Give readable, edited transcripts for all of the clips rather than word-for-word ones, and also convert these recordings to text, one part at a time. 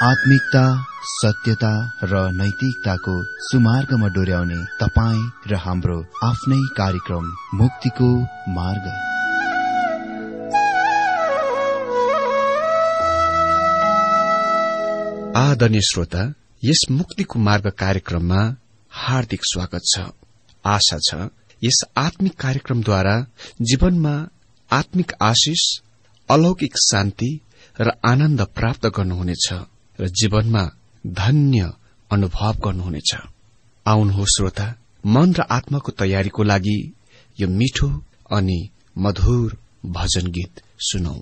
आत्मिकता, सत्यता र नैतिकताको सुमार्गमा डोर्याउने तपाईँ र हाम्रो आफ्नै कार्यक्रम मुक्तिको मार्ग। आदरणीय श्रोता, यस मुक्तिको मार्ग कार्यक्रममा हार्दिक स्वागत छ। आशा छ यस आत्मिक कार्यक्रमद्वारा जीवनमा आत्मिक आशिष, अलौकिक शान्ति र आनन्द प्राप्त गर्नुहुनेछ र जीवनमा धन्य अनुभव गर्नुहुनेछ। आउनुहोस् श्रोता, मन र आत्माको तयारीको लागि यो मिठो अनि मधुर भजन गीत सुनौ।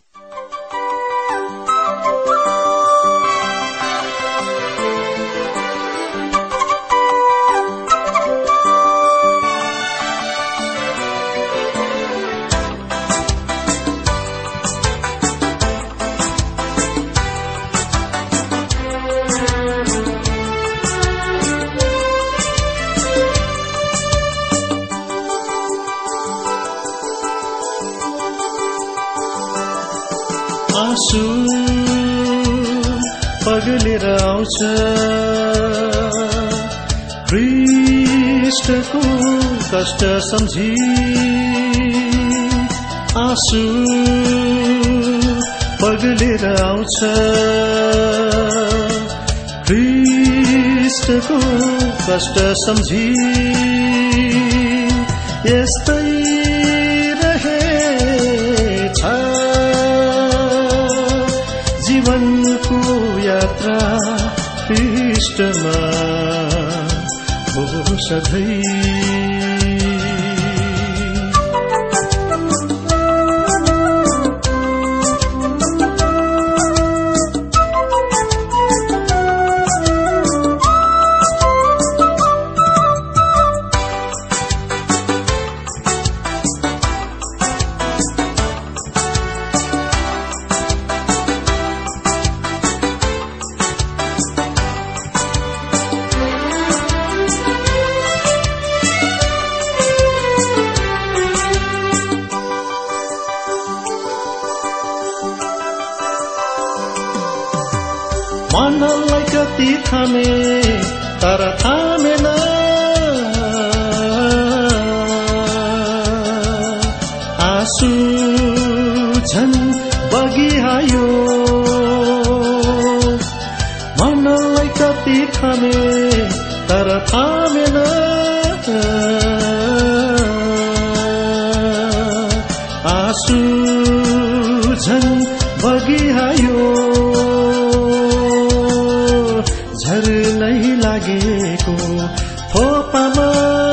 आँसु पगलेर आउँछ ख्रीष्टको कष्ट सम्झी। आँसु पगलेर आउँछ ख्रीष्टको कष्ट सम्झी। यस्तै रहेछ जीवनको यात्रा ख्रीष्टमा हो सधैँ। मनलाई कति थामे तर थामेन, आँसु झन् बगिआयो। मनलाई कति थामे तर थामेन, आँसु झन् बगिआयो। झर्नै लागेको थोपामा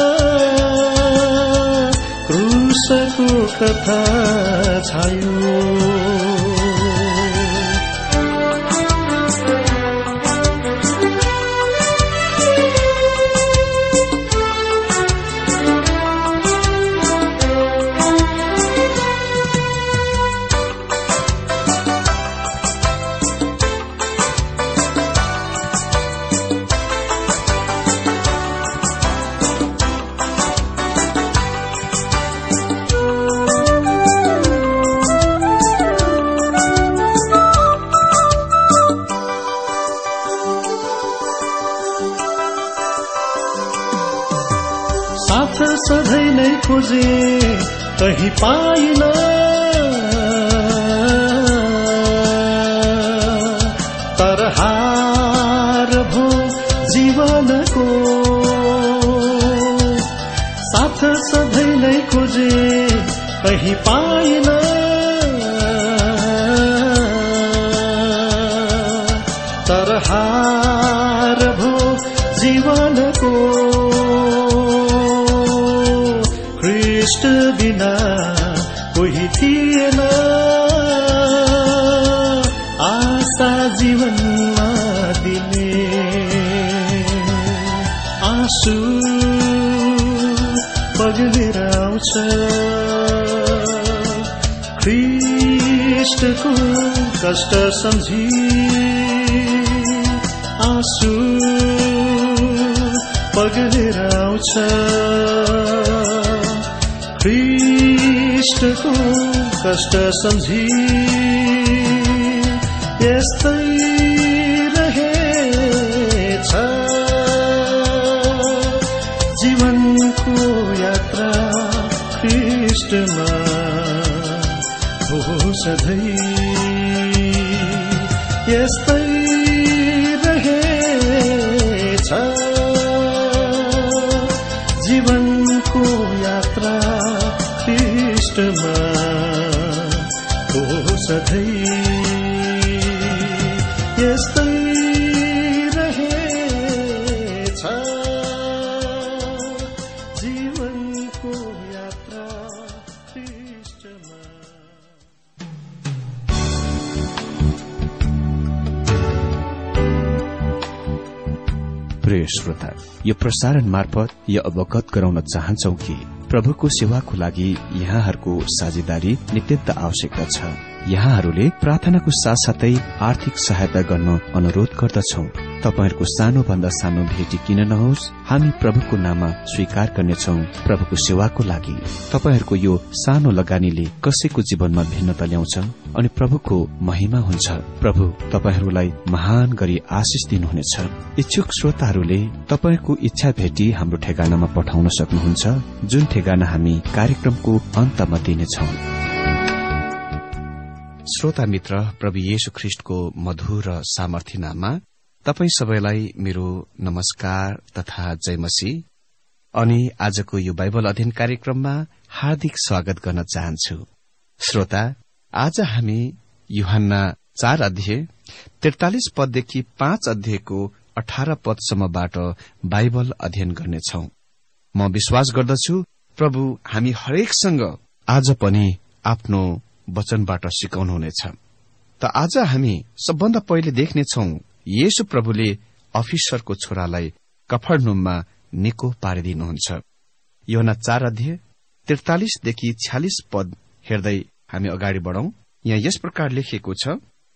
क्रुसको कथा छायो। साथ सधैँ नै खोजे कहीँ पाइन, तर हार भो जीवनको। साथ सधैँ नै खोजे कहीँ पाइन, तर हार भो जीवनको। ख्रीष्ट बिना कोही थिएन, आशा जीवनमा दिने। आँसु पगलेर आउँछ ख्रीष्टको कष्ट सम्झी। आँसु पगलेर आउँछ ख्रीष्टको कष्ट सम्झी। यस्तै रहे सधैँ यस्तै रहेछ जीवनको यात्रा पृष्ठमा हो सधैँ यस्तै रहेछ जीवनको यात्रा पृष्ठमा। प्रिय श्रोता, यो प्रसारण मार्फत यो अवगत गराउन चाहन्छौ कि प्रभुको सेवाको लागि यहाँहरूको साझेदारी नित्यन्त आवश्यकता छ। यहाँहरूले प्रार्थनाको साथसाथै आर्थिक सहायता गर्न अनुरोध गर्दछौ। तपाईहरूको सानोभन्दा सानो भेटी किन नहोस्, हामी प्रभुको नाममा स्वीकार गर्नेछौ। प्रभुको सेवाको लागि तपाईहरूको यो सानो लगानीले कसैको जीवनमा भिन्नता ल्याउँछ अनि प्रभुको महिमा हुन्छ। प्रभु तपाईहरूलाई महान गरी आशिष दिनुहुनेछ। इच्छुक श्रोताहरूले तपाईको इच्छा भेटी हाम्रो ठेगानामा पठाउन सक्नुहुन्छ, जुन ठेगाना हामी कार्यक्रमको अन्तमा दिनेछौ। श्रोता मित्र, प्रभु येशू ख्रीष्टको मधुर र सामर्थ्य नाममा तपाई सबैलाई मेरो नमस्कार तथा जय मसीह। अनि आजको यो बाइबल अध्ययन कार्यक्रममा हार्दिक स्वागत गर्न चाहन्छु। श्रोता, आज हामी यूहन्ना 4 अध्याय 43 पददेखि 5 अध्यायको 18 पदसम्मबाट बाइबल अध्ययन गर्नेछौ। म विश्वास गर्दछु प्रभु हामी हरेकसँग आज पनि आफ्नो वचनबाट सिकाउनुहुनेछ। त आज हामी सबभन्दा पहिले देख्नेछौ येशू प्रभुले अफिसरको छोरालाई कफरनहुममा निको पारिदिनुहुन्छ। यूहन्ना 4 अध्याय 43 देखि 46 पद हेर्दै हामी अगाडि बढौं। यहाँ यस प्रकार लेखिएको छ,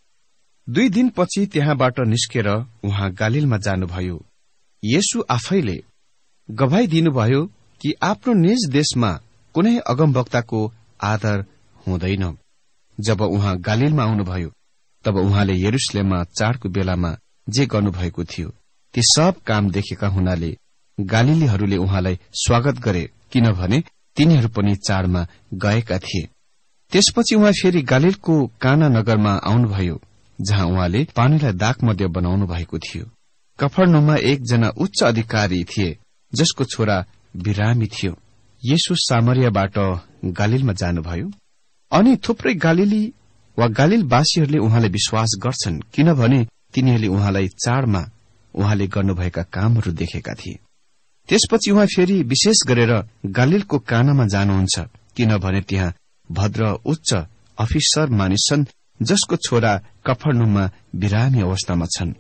2 दिनपछि त्यहाँबाट निस्केर उहाँ गालीलमा जानुभयो। येशू आफैले गवाही दिनुभयो कि आफ्नो निज देशमा कुनै अगमवक्ताको आदर हुँदैन। जब उहाँ गालीलमा आउनुभयो तब उहाँले यरुशलेममा चाडको बेलामा जे गर्नुभएको थियो ती सब काम देखेका हुनाले गालीलीहरूले उहाँलाई स्वागत गरे, किनभने तिनीहरू पनि चाडमा गएका थिए। त्यसपछि उहाँ फेरि गालीलको काना नगरमा आउनुभयो, जहाँ उहाँले पानीलाई दाखमध्य बनाउनु भएको थियो। कफरनहुममा एकजना उच्च अधिकारी थिए जसको छोरा बिरामी थियो। येशू सामरियाबाट गालीलमा जानुभयो अनि थुप्रै गालीली वा गालीलवासीहरूले उहाँलाई विश्वास गर्छन्, किनभने तिनीहरूले उहाँलाई चाडमा उहाँले गर्नुभएका कामहरू देखेका थिए। त्यसपछि उहाँ फेरि विशेष गरेर गालीलको कानामा जानुहुन्छ, किनभने त्यहाँ भद्र उच्च अफिसर मानिस छन् जसको छोरा कफरनहुममा बिरामी अवस्थामा छन्।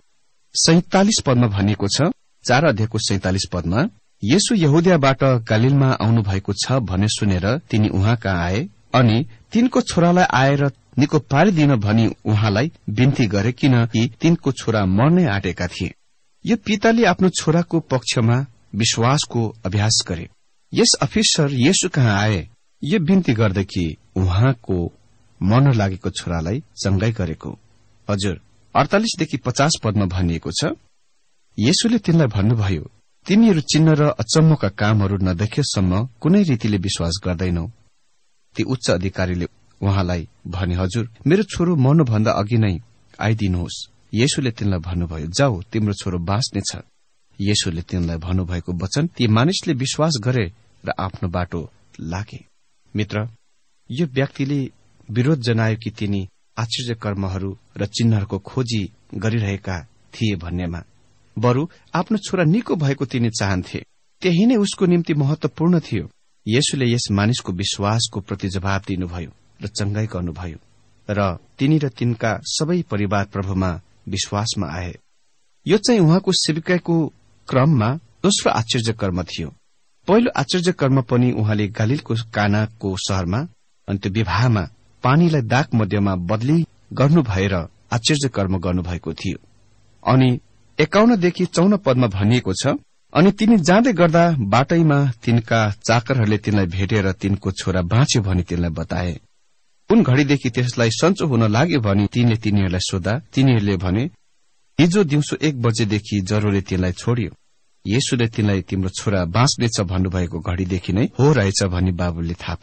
47 पदमा भनिएको छ, 4 अध्यायको 47 पदमा, येशू यहुदियाबाट गालीलमा आउनु भएको छ भन्ने सुनेर तिनी उहाँ कहाँ आए अनि तिनको छोरालाई आएर निको पारिदिन भनी उहाँलाई बिन्ती गरे, किनकि तिनको छोरा मर्नै आँटेका थिए। यो पिताले आफ्नो छोराको पक्षमा विश्वासको अभ्यास गरे। यस अफिसर येशू कहाँ आए यो बिन्ती गर्दै कि उहाँको मर्न लागेको छोरालाई चंगाई गरेको। हजुर, 48 देखि 50 पदमा भनिएको छ, येशूले तिनलाई भन्नुभयो, तिमीहरू चिन्ह र अचम्मका कामहरू नदेखेसम्म कुनै रीतिले विश्वास गर्दैनौ। ती उच्च अधिकारीले उहाँलाई भने, हजुर, मेरो छोरो मर्नुभन्दा अघि नै आइदिनुहोस्। येशूले तिनलाई भन्नुभयो, जाऊ, तिम्रो छोरो बाँच्नेछ। येशूले तिनलाई भन्नुभएको वचन ती मानिसले विश्वास गरे र आफ्नो बाटो लागे। मित्र, यो व्यक्तिले विरोध जनायो कि तिनी आश्चर्य कर्महरू र चिन्हहरूको खोजी गरिरहेका थिए भन्नेमा। बरु आफ्नो छोरा निको भएको तिनी चाहन्थे। त्यही नै उसको निम्ति महत्वपूर्ण थियो। येशूले यस मानिसको विश्वासको प्रति जवाब दिनुभयो र चंगाई गर्नुभयो र तिनी र तिनका सबै परिवार प्रभुमा विश्वासमा आए। यो चाहिँ उहाँको सेविकाको क्रममा दोस्रो आश्चर्य कर्म थियो। पहिलो आश्चर्य कर्म पनि उहाँले गालीलको कानाको शहरमा अनि त्यो विवाहमा पानीलाई दाग मध्यमा बदली गर्नु भएर आश्चर्य कर्म गर्नुभएको थियो। अनि 51 देखि 54 पदमा भनिएको छ, अनि तिनी जाँदै गर्दा बाटैमा तिनका चाकरहरूले तिनलाई भेटेर तिनको छोरा बाँच्यो भनी तिनलाई बताए। कुन घड़ीदेखि त्यसलाई सन्चो हुन लाग्यो भनी तिनले तिनीहरूलाई सोधा। तिनीहरूले भने, हिजो दिउँसो 1 बजेदेखि ज्वरोले तिनलाई छोड्यो। येशूले तिनलाई तिम्रो छोरा बाँच्नेछ भन्नुभएको घड़ीदेखि नै हो रहेछ भनी बाबुले थाहा पाए।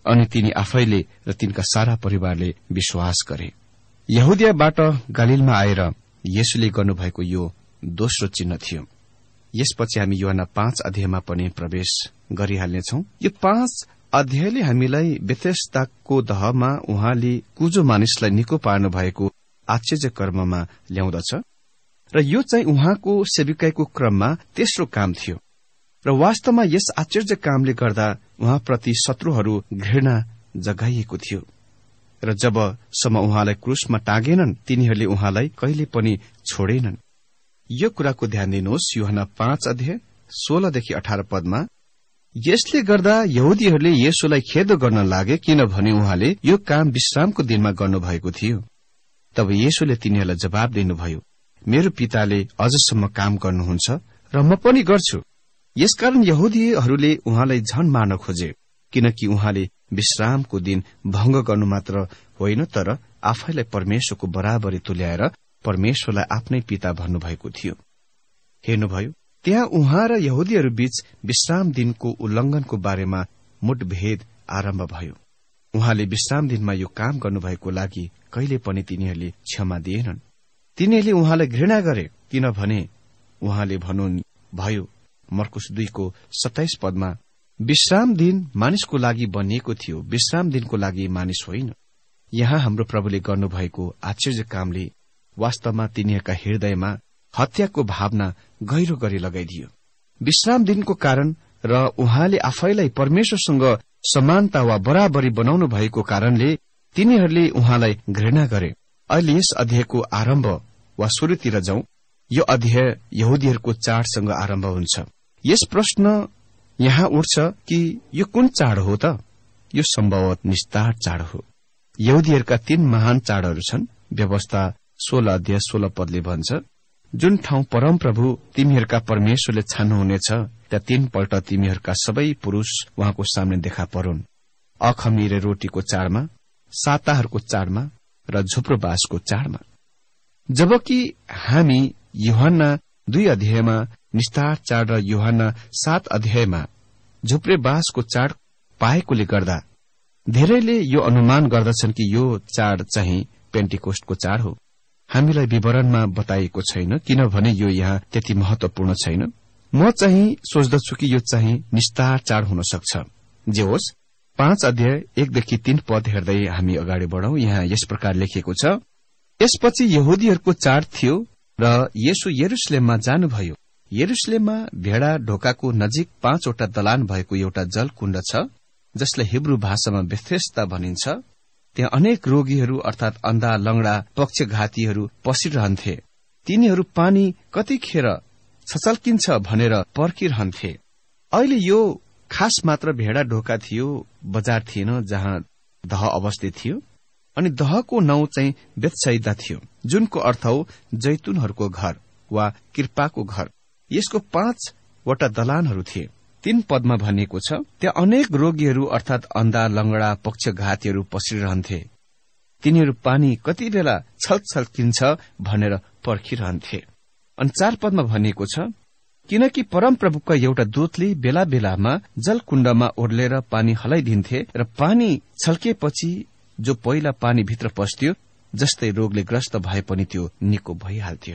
अनि तिनी आफैले र तिनका सारा परिवारले विश्वास गरे। यहुदियाबाट गलीलमा आएर येशूले गर्नुभएको यो दोस्रो चिन्ह थियो। यसपछि हामी यूहन्ना 5 अध्यायमा पनि प्रवेश गरिहाल्नेछौं। यो 5 अध्यायले हामीलाई बेथेस्दाको दहमा उहाँले कुजो मानिसलाई निको पार्नु भएको आश्चर्य कर्ममा ल्याउँदछ र यो चाहिँ उहाँको सेविकाईको क्रममा तेस्रो काम थियो र वास्तवमा यस आश्चर्य कामले गर्दा उहाँप्रति शत्रुहरू घृणा जगाइएको थियो र जबसम्म उहाँलाई क्रूसमा टाँगेनन् तिनीहरूले उहाँलाई कहिले पनि छोडेनन्। यो कुराको ध्यान दिनुहोस्, यूहन्ना 5 अध्याय 16देखि 18 पदमा, यसले गर्दा यहुदीहरूले येशूलाई खेद गर्न लागे किनभने उहाँले यो काम विश्रामको दिनमा गर्नुभएको थियो। तब येशूले तिनीहरूलाई जवाब दिनुभयो, मेरो पिताले अझसम्म काम गर्नुहुन्छ र म पनि गर्छु। यसकारण यहुदीहरूले उहाँलाई झन मार्न खोजे, किनकि उहाँले विश्रामको दिन भंग गर्नु मात्र होइन तर आफैलाई परमेश्वरको बराबरी तुल्याएर परमेश्वरलाई आफ्नै पिता भन्नुभएको थियो। हेर्नुभयो, त्यहाँ उहाँ र यहुदीहरू बीच विश्राम दिनको उल्लंघनको बारेमा मुठभेद आरम्भ भयो। उहाँले विश्राम दिनमा यो काम गर्नुभएको लागि कहिले पनि तिनीहरूले क्षमा दिएनन्। तिनीहरूले उहाँलाई घृणा गरे किनभने उहाँले भन्नुभयो मर्कुस 2:27 पदमा, विश्राम दिन मानिसको लागि बनिएको थियो, विश्राम दिनको लागि मानिस होइन। यहाँ हाम्रो प्रभुले गर्नुभएको आश्चर्य कामले वास्तवमा तिनीहरूका हृदयमा हत्याको भावना गहिरो गरी लगाइदियो। विश्राम दिनको कारण र उहाँले आफैलाई परमेश्वरसँग समानता वा बराबरी बनाउनु भएको कारणले तिनीहरूले उहाँलाई घृणा गरे। अहिले यस अध्यायको आरम्भ वा सुरुतिर जाउँ। यो अध्याय यहुदीहरूको चाडसँग आरम्भ हुन्छ। यस प्रश्न यहाँ उठ्छ कि यो कुन चाड हो त? यो सम्भवतः निस्तार चाड हो। यहुदीहरूका 3 महान चाडहरू छन्। व्यवस्था 16 अध्याय 16 पदले भन्छ, जुन ठाउँ परमप्रभु तिमीहरूका परमेश्वरले छान्नुहुनेछ त्यहाँ 3 पल्ट तिमीहरूका सबै पुरूष उहाँको सामने देखा परून्, अखमीरे रोटीको चाडमा, साताहरूको चाडमा र झुप्रोबासको चाडमा। जबकि हामी यूहन्ना 2 अध्यायमा निस्तार चाड र यूहन्ना 7 अध्यायमा झुप्रेबासको चाड पाएकोले गर्दा धेरैले यो अनुमान गर्दछन् कि यो चाड चाहिँ पेन्टिकोस्टको चाड हो। हामीलाई विवरणमा बताइएको छैन किनभने यो यहाँ त्यति महत्वपूर्ण छैन। म चाहिँ सोच्दछु कि यो चाहिँ निस्तार चाड हुन सक्छ। जे होस्, 5 अध्याय 1देखि 3 पद हेर्दै हामी अगाडि बढौं। यहाँ यस प्रकार लेखिएको छ, यसपछि यहुदीहरूको चाड थियो र येशू यरुशलेममा जानुभयो। यरुशलेममा भेडा ढोकाको नजिक 5 वटा दलान भएको एउटा जलकुण्ड छ जसलाई हिब्रू भाषामा बेथेस्दा भनिन्छ। त्यहाँ अनेक रोगीहरू अर्थात अन्धा, लंगडा, पक्षघातीहरू पसिरहन्थे। तिनीहरू पानी कतिखेर छचल्किन्छ भनेर पर्खिरहन्थे। अहिले यो खास मात्र भेडा ढोका थियो, बजार थिएन जहाँ दह अवस्थित थियो। अनि दहको नाउँ चाहिँ बेथसैदा थियो, जुनको अर्थ हो जैतुनहरूको घर वा कृपाको घर। यसको 5 वटा दलानहरू थिए। 3 पदमा भनिएको छ, त्यहाँ अनेक रोगीहरू अर्थात अन्धा, लंगडा, पक्षघातीहरू पसिरहन्थे। तिनीहरू पानी कति बेला छल्किन्छ भनेर पर्खिरहन्थे। अनि 4 पदमा भनिएको छ, किनकि परमप्रभुका एउटा दूतले बेला बेलामा जलकुण्डमा ओर्लेर पानी हलाइदिन्थे र पानी छल्केपछि जो पहिला पानी भित्र पस्थ्यो जस्तै रोगले ग्रस्त भए पनि त्यो निको भइहाल्थ्यो।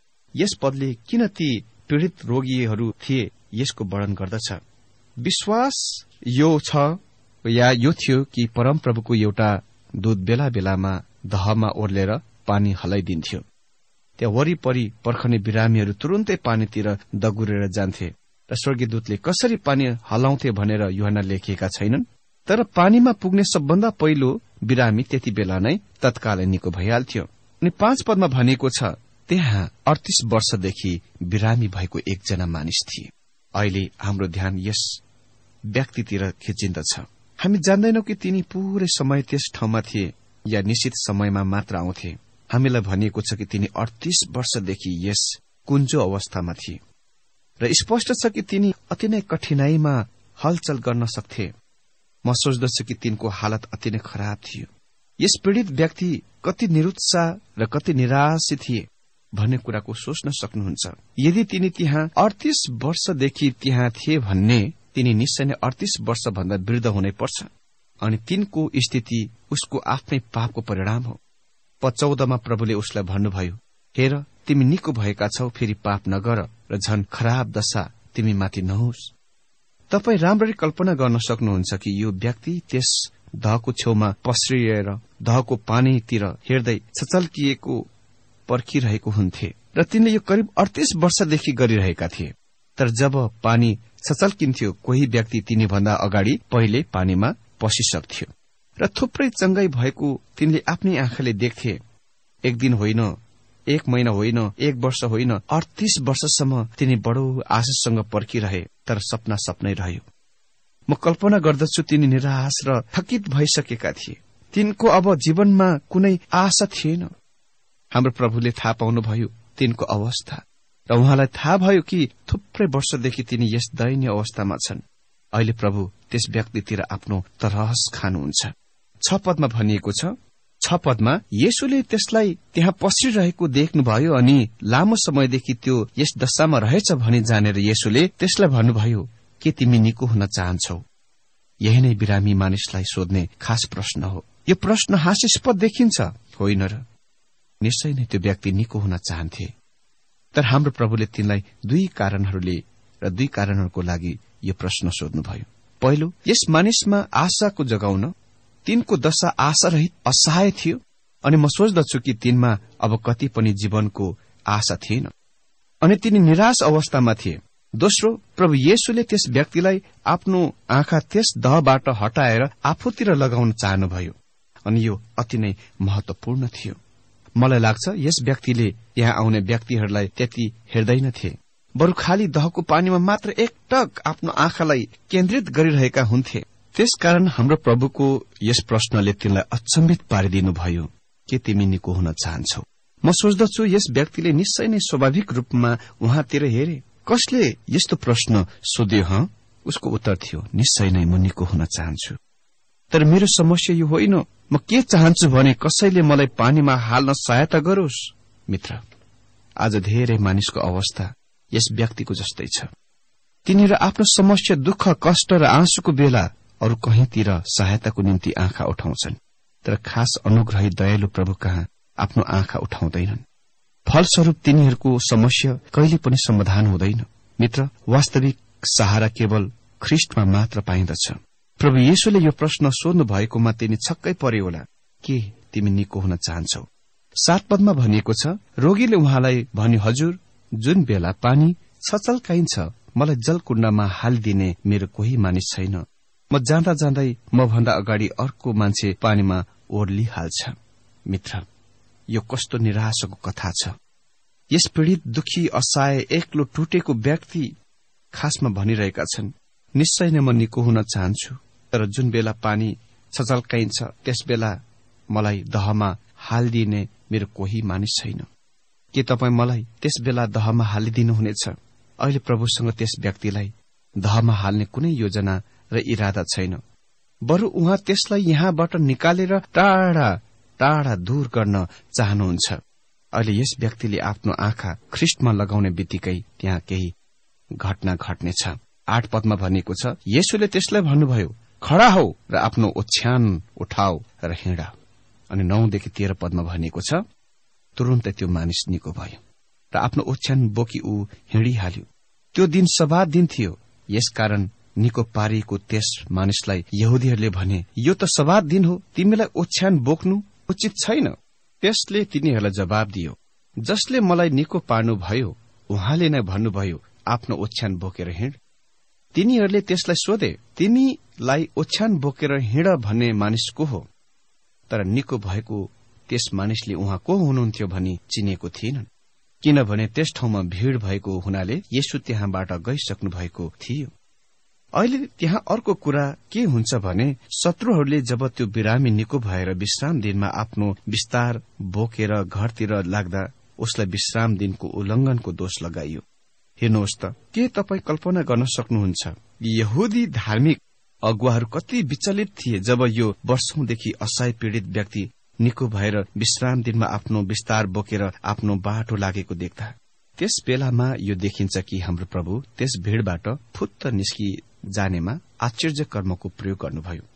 यस पदले किन ती पीड़ित रोगीहरू थिए यसको वर्णन गर्दछ। विश्वास यो छ या यो थियो कि परमप्रभुको एउटा दूत बेला बेलामा दहमा ओर्लेर पानी हलाइदिन्थ्यो। त्यहाँ वरिपरि पर्खने बिरामीहरू तुरुन्तै पानीतिर दगुरेर जान्थे र स्वर्गीयदूतले कसरी पानी हलाउँथे भनेर यूहन्ना लेखिएका छैनन्। तर पानीमा पुग्ने सबभन्दा पहिलो बिरामी त्यति बेला नै तत्कालै निको भइहाल्थ्यो। अनि 5 पदमा भनिएको छ, त्यहाँ 38 वर्षदेखि बिरामी भएको एकजना मानिस थिए। अहिले हाम्रो ध्यान यस व्यक्तितिर खिचिन्दछ। हामी जान्दैनौ कि तिनी पूरै समय त्यस ठाउँमा थिए या निश्चित समयमा मात्र आउँथे। हामीलाई भनिएको छ कि तिनी 38 वर्षदेखि यस कुञ्जो अवस्थामा थिए र स्पष्ट छ कि तिनी अति नै कठिनाईमा हलचल गर्न सक्थे। म सोच्दछु कि तिनको हालत अति नै खराब थियो। यस पीड़ित व्यक्ति कति निरुत्साह र कति निराश थिए भन्ने कुराको सोच्न सक्नुहुन्छ। यदि तिनी त्यहाँ 38 वर्षदेखि त्यहाँ थिए भन्ने तिनी निश्चय नै 38 वर्ष भन्दा वृद्ध हुनै पर्छ। अनि तिनको स्थिति उसको आफ्नै पापको परिणाम हो। पद 14 प्रभुले उसलाई भन्नुभयो, हेर तिमी निको भएका छौ, फेरि पाप नगर र झन खराब दशा तिमी माथि नहोस्। तपाई राम्ररी कल्पना गर्न सक्नुहुन्छ कि यो व्यक्ति त्यस दहको छेउमा पस्रिएर दहको पानीतिर हेर्दै छचल्किएको पर्खिरहेको हुन्थे र तिनले यो करिब 38 वर्षदेखि गरिरहेका थिए। तर जब पानी छचल्किन्थ्यो, कोही व्यक्ति तिनीभन्दा अगाडि पहिले पानीमा पसिसक्थ्यो र थुप्रै चंगाई भएको तिनले आफ्नै आँखाले देख्थे। एक दिन होइन, एक महिना होइन, एक वर्ष होइन, 38 वर्षसम्म तिनी बडो आशासँग पर्खिरहे, तर सपना सपनै रह्यो। म कल्पना गर्दछु तिनी निराश र थकित भइसकेका थिए। तिनको अब जीवनमा कुनै आशा थिएन। हाम्रो प्रभुले थाहा पाउनुभयो तिनको अवस्था र उहाँलाई थाहा भयो कि थुप्रै वर्षदेखि तिनी यस दयनीय अवस्थामा छन्। अहिले प्रभु त्यस व्यक्तितिर आफ्नो तरहस खानुहुन्छ। 6 पदमा भनिएको छ, 6 पदमा येशूले त्यसलाई त्यहाँ पसिरहेको देख्नुभयो अनि लामो समयदेखि त्यो यस दशामा रहेछ भनी जानेर येशूले त्यसलाई भन्नुभयो, के तिमी निको हुन चाहन्छौ? यही नै बिरामी मानिसलाई सोध्ने खास प्रश्न हो। यो प्रश्न हास्यास्पद देखिन्छ, होइन र? निश्चय नै त्यो व्यक्ति निको हुन चाहन्थे। तर हाम्रो प्रभुले तिनलाई 2 कारणहरूको लागि यो प्रश्न सोध्नुभयो। पहिलो, यस मानिसमा आशाको जगाउन। तिनको दशा आशारहित असहाय थियो अनि म सोच्दछु कि तिनमा अब कति पनि जीवनको आशा थिएन अनि तिनी निराश अवस्थामा थिए। दोस्रो, प्रभु येशूले त्यस व्यक्तिलाई आफ्नो आँखा त्यस दहबाट हटाएर आफूतिर लगाउन चाहनुभयो अनि यो अति नै महत्वपूर्ण थियो। मलाई लाग्छ यस व्यक्तिले यहाँ आउने व्यक्तिहरूलाई त्यति हेर्दैनथे, बरु खाली दहको पानीमा मात्र एकटक आफ्नो आँखालाई केन्द्रित गरिरहेका हुन्थे। त्यसकारण हाम्रो प्रभुको यस प्रश्नले तिनलाई अचम्भित पारिदिनुभयो, के तिमी निको हुन चाहन्छौ? म सोच्दछु यस व्यक्तिले निश्चय नै स्वाभाविक रूपमा उहाँतिर हेरे। कसले यस्तो प्रश्न सोध्यो? उसको उत्तर थियो, निश्चय नै म निको हुन चाहन्छु। तर मेरो समस्या यो होइन। म के चाहन्छु भने कसैले मलाई पानीमा हाल्न सहायता गरोस्। मित्र, आज धेरै मानिसको अवस्था यस व्यक्तिको जस्तै छ। तिनीहरू आफ्नो समस्या, दुःख, कष्ट र आँसुको बेला अरू कहीँतिर सहायताको निम्ति आँखा उठाउँछन्, तर खास अनुग्रही दयालु प्रभु कहाँ आफ्नो आँखा उठाउँदैनन्। फलस्वरूप तिनीहरूको समस्या कहिले पनि समाधान हुँदैन। मित्र, वास्तविक सहारा केवल ख्रिस्टमा मात्र पाइन्दछ। प्रभु येशूले यो प्रश्न सोध्नु भएकोमा तिनी छक्कै परे होला, के तिमी निको हुन चाहन्छौ? 7 पदमा भनिएको छ, रोगीले उहाँलाई भन्यो, हजुर, जुन बेला पानी छचल्काइन्छ मलाई जलकुण्डमा हालिदिने मेरो कोही मानिस छैन। म जाँदा जाँदै म भन्दा अगाडि अर्को मान्छे पानीमा ओर्लिहाल्छ। मित्र, यो कस्तो निराशाको कथा छ। यस पीडित, दुखी, असहाय, एक्लो, टुटेको व्यक्ति खासमा भनिरहेका छन्, निश्चय नै म निको हुन चाहन्छु, तर जुन बेला पानी छचल्काइन्छ त्यस बेला मलाई दहमा हालिदिने मेरो कोही मानिस छैन। के तपाईँ मलाई त्यस बेला दहमा हालिदिनुहुनेछ? अहिले प्रभुसँग त्यस व्यक्तिलाई दहमा हाल्ने कुनै योजना र इरादा छैन, बरु उहाँ त्यसलाई यहाँबाट निकालेर टाढा टाढा दूर गर्न चाहनुहुन्छ। अहिले यस व्यक्तिले आफ्नो आँखा ख्रिस्टमा लगाउने बित्तिकै त्यहाँ केही घटना घट्नेछ। 8 पदमा भनिएको छ, येशूले त्यसलाई भन्नुभयो, खडा हो र आफ्नो ओछ्यान उठाऊ र हिँड। अनि 9 देखि 13 पदमा भनिएको छ, तुरुन्तै त्यो मानिस निको भयो र आफ्नो ओछ्यान बोकी ऊ हिँडिहाल्यो। त्यो दिन सब्बात दिन थियो, यसकारण निको पारिएको त्यस मानिसलाई यहुदीहरूले भने, यो त सब्बात दिन हो, तिमीलाई ओछ्यान बोक्नु उचित छैन। त्यसले तिनीहरूलाई जवाब दियो, जसले मलाई निको पार्नु भयो उहाँले नै भन्नुभयो, आफ्नो ओछ्यान बोकेर हिँड। तिनीहरूले त्यसलाई सोधे, तिमीलाई ओछ्यान बोकेर हिँड भन्ने मानिस को हो? तर निको भएको त्यस मानिसले उहाँ को हुनुहुन्थ्यो भनी चिनेको थिएनन्, किनभने त्यस ठाउँमा भीड़ भएको हुनाले येशू त्यहाँबाट गइसक्नु भएको थियो। अहिले त्यहाँ अर्को कुरा के हुन्छ भने, शत्रुहरूले जब त्यो बिरामी निको भएर विश्राम दिनमा आफ्नो विस्तार बोकेर घरतिर लाग्दा उसलाई विश्राम दिनको उल्लंघनको दोष लगाइयो। हेर्नुहोस् त, के तपाईँ कल्पना गर्न सक्नुहुन्छ यहुदी धार्मिक अगुवाहरू कति विचलित थिए जब यो वर्षौंदेखि असहाय पीड़ित व्यक्ति निको भएर विश्राम दिनमा आफ्नो विस्तार बोकेर आफ्नो बाटो लागेको देख्दा। त्यस बेलामा यो देखिन्छ कि हाम्रो प्रभु त्यस भीड़बाट फुत्त निस्कि जानेमा आश्चर्य कर्मको प्रयोग गर्नुभयो।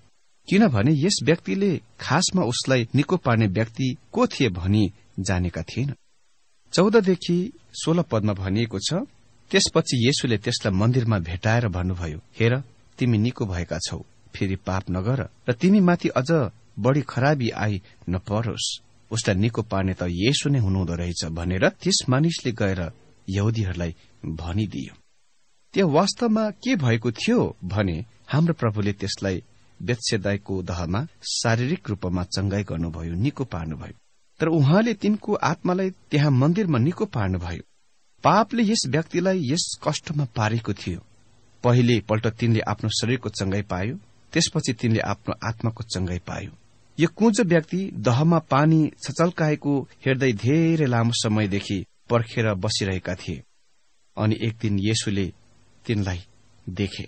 किनभने यस व्यक्तिले खासमा उसलाई निको पार्ने व्यक्ति को थिए भनी जानेका थिएन। 14 देखि 16 पदमा भनिएको छ, त्यसपछि येशूले त्यसलाई मन्दिरमा भेटाएर भन्नुभयो, हेर तिमी निको भएका छौ, फेरि पाप नगर र तिमी माथि अझ बढी खराबी आई नपरोस्। उसलाई निको पार्ने त येशू नै हुनुहुँदो रहेछ भनेर त्यस मानिसले गएर यहुदीहरूलाई भनिदियो। त्यहाँ वास्तवमा के भएको थियो भने हाम्रो प्रभुले त्यसलाई बेत्सेदाको दहमा शारीरिक रूपमा चंगाई गर्नुभयो, निको पार्नुभयो। तर उहाँले तिनको आत्मालाई त्यहाँ मन्दिरमा निको पार्नुभयो। पापले यस व्यक्तिलाई यस कष्टमा पारेको थियो। पहिले पल्ट तिनले आफ्नो शरीरको चंगाई पायो, त्यसपछि तिनले आफ्नो आत्माको चंगाई पायो। यो कुँजो व्यक्ति दहमा पानी छचल्काएको हेर्दै धेरै लामो समयदेखि पर्खेर बसिरहेका थिए। अनि एक दिन येशूले तिनलाई देखे।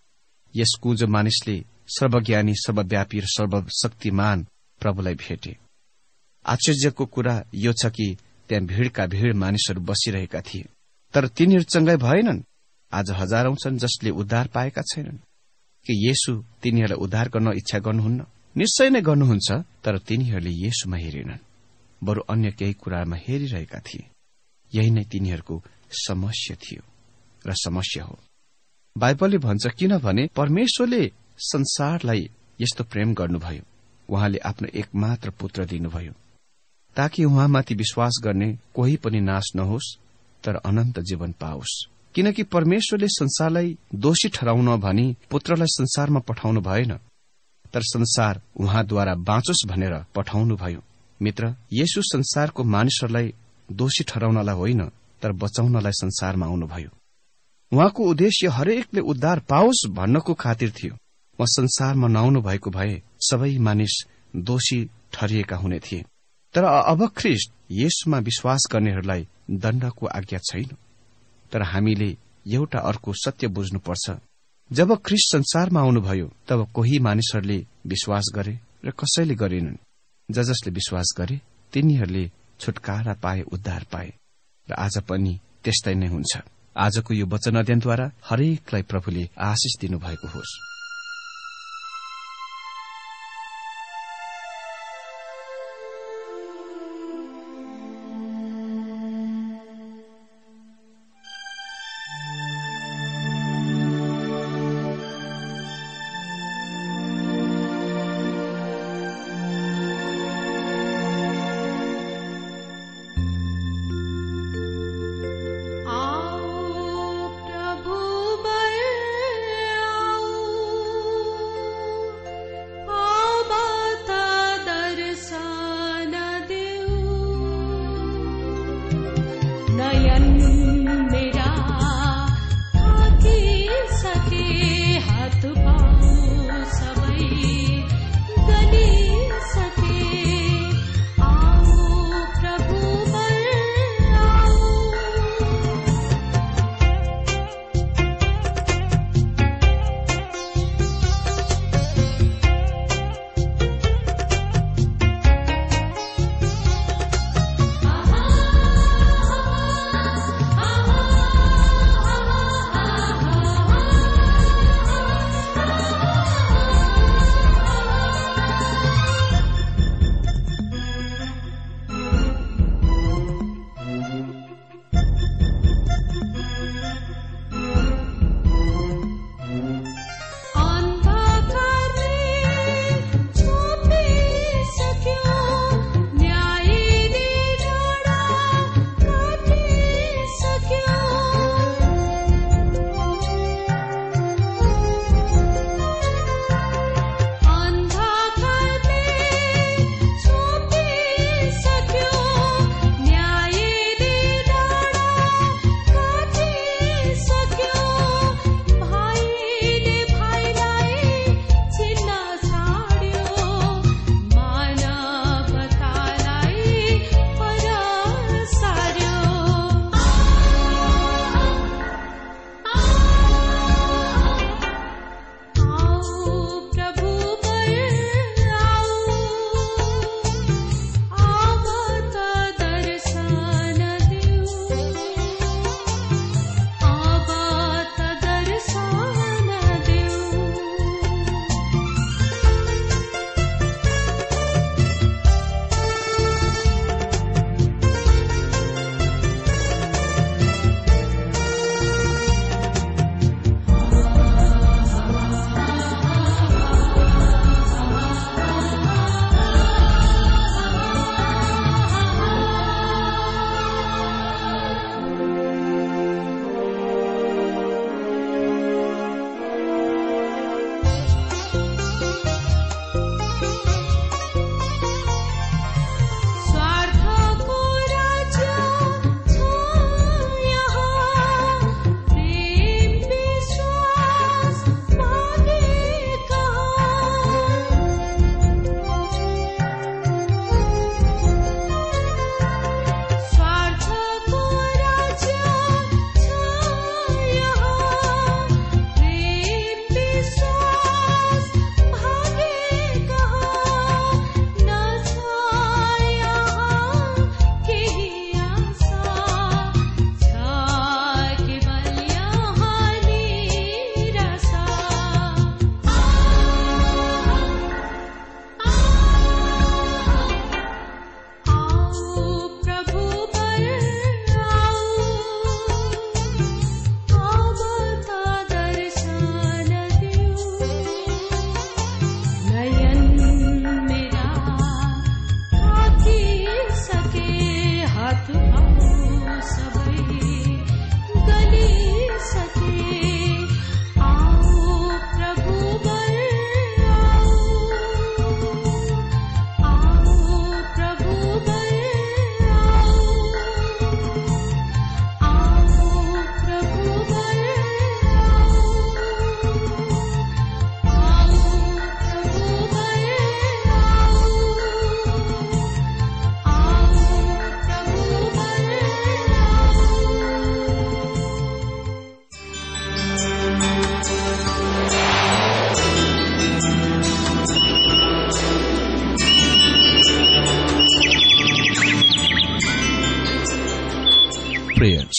यस कुँजो मानिसले सर्वज्ञानी, सर्वव्यापी र सर्वशक्तिमान प्रभुलाई भेटे। आश्चर्यको कुरा यो छ कि त्यहाँ भीड़का भीड़ मानिसहरू बसिरहेका थिए, तर तिनीहरू चंगाई भएनन्। आज हजारौं छन् जसले उद्धार पाएका छैनन्। कि येशू तिनीहरूलाई उद्धार गर्न इच्छा गर्नुहुन्न? निश्चय नै गर्नुहुन्छ, तर तिनीहरूले येशूमा हेरेनन्, बरु अन्य केही कुरामा हेरिरहेका थिए। यही नै तिनीहरूको समस्या थियो र समस्या हो। बाइबलले भन्छ, किनभने परमेश्वरले संसारलाई यस्तो प्रेम गर्नुभयो, उहाँले आफ्नो एकमात्र पुत्र दिनुभयो, ताकि उहाँमाथि विश्वास गर्ने कोही पनि नाश नहोस्, तर अनन्त जीवन पाओस्। किनकि परमेश्वरले संसारलाई दोषी ठहराउन भनी पुत्रलाई संसारमा पठाउनु भएन, तर संसार उहाँद्वारा बाँचोस् भनेर पठाउनुभयो। मित्र, येशू संसारको मानिसहरूलाई दोषी ठहराउनलाई होइन, तर बचाउनलाई संसारमा आउनुभयो। उहाँको उद्देश्य हरेकले उद्धार पाओस् भन्नको खातिर थियो। उहाँ संसारमा नआउनु भएको भए सबै मानिस दोषी ठहरिएका हुने थिए। तर अब ख्रीष्ट येशूमा विश्वास गर्नेहरूलाई दण्डको आज्ञा छैन। तर हामीले एउटा अर्को सत्य बुझ्नुपर्छ। जब ख्रीष्ट संसारमा आउनुभयो तब कोही मानिसहरूले विश्वास गरे र कसैले गरेनन्। जसले विश्वास गरे तिनीहरूले छुटकारा पाए, उद्धार पाए। र आज पनि त्यस्तै नै हुन्छ। आजको यो वचन अध्ययनद्वारा हरेकलाई प्रभुले आशिष दिनुभएको होस्। प्रभु बल आओ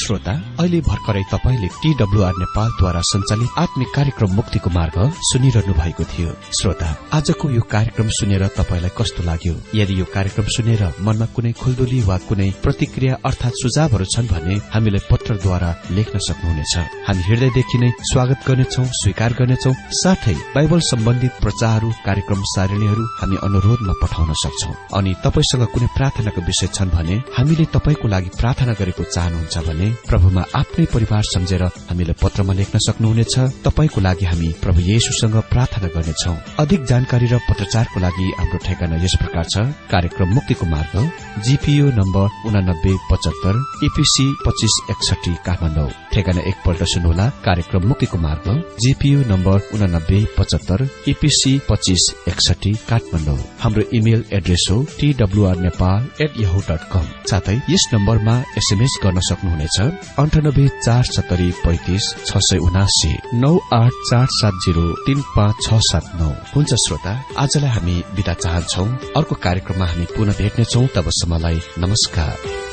श्रोता, अहिले भर्खरै तपाईले TWR नेपालद्वारा सञ्चालित आत्मिक कार्यक्रम मुक्तिको मार्ग सुनिरहनु भएको थियो। श्रोता, आजको यो कार्यक्रम सुनेर तपाईलाई कस्तो लाग्यो? यदि यो कार्यक्रम सुनेर मनमा कुनै खुल्दुली वा कुनै प्रतिक्रिया अर्थात सुझावहरू छन् भने हामीलाई पत्रद्वारा लेख्न सक्नुहुनेछ। हामी हृदयदेखि नै स्वागत गर्नेछौं, स्वीकार गर्नेछौं। साथै बाइबल सम्बन्धित प्रचारहरू, कार्यक्रम सारणीहरू हामी अनुरोधमा पठाउन सक्छौं। अनि तपाईसँग कुनै प्रार्थनाको विषय छन् भने हामीले तपाईको लागि प्रार्थना गरेको चाहनुहुन्छ भने प्रभुमा आफ्नै परिवार सम्झेर हामीलाई पत्रमा लेख्न सक्नुहुनेछ। तपाईको लागि हामी प्रभु येशूसँग प्रार्थना गर्नेछौं। अधिक जानकारी र पत्रचारको लागि हाम्रो ठेगाना यस प्रकार छ। कार्यक्रम मुक्तिको मार्ग, GPO नम्बर 8975, EPC 2561 काठमाडौँ। ठेगाना एकपल्ट सुन्नुहोला। कार्यक्रम मुक्तिको मार्ग, GPO नम्बर 8975, EPC 2561 काठमाडौँ। हाम्रो इमेल एड्रेस हो twrnepal@yahoo.com। साथै यस नम्बरमा SMS गर्न सक्नुहुनेछ 9847355679 9847035679। हुन्छ श्रोता, आजलाई हामी बिदा चाहन्छौ। अर्को कार्यक्रममा हामी पुनः भेट्नेछौ। तबसम्मलाई नमस्कार।